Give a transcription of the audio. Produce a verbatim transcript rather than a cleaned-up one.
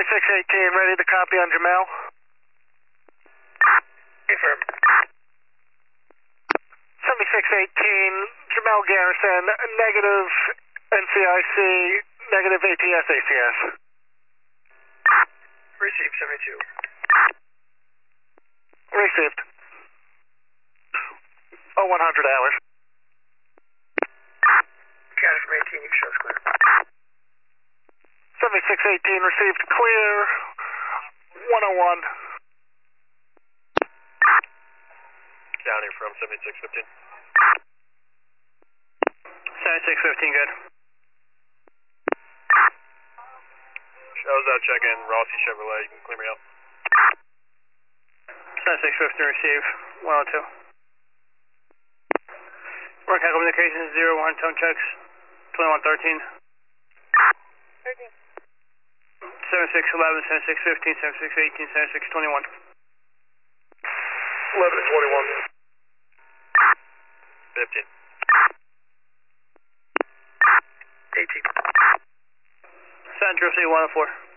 seventy-six eighteen, ready to copy on Jamal? Confirm. seventy-six eighteen, Jamal Garrison, negative N C I C, negative A T S A C S. Received, seventy-two. Received. Oh, one hundred hours. Counted from eighteen, you can show us clear. seventy-six eighteen, received clear, one oh one. Counting from seventy-six fifteen. seventy-six fifteen, good. Shows out check-in, Rossi Chevrolet, you can clear me out. seventy-six fifteen, receive, one oh two. Work out communications, zero one, tone checks, twenty-one thirteen. thirteen. seventy-six eleven, seventy-six fifteen, seventy-six eighteen, seventy-six twenty-one. eleven to twenty-one. fifteen. eighteen. Central C one oh four.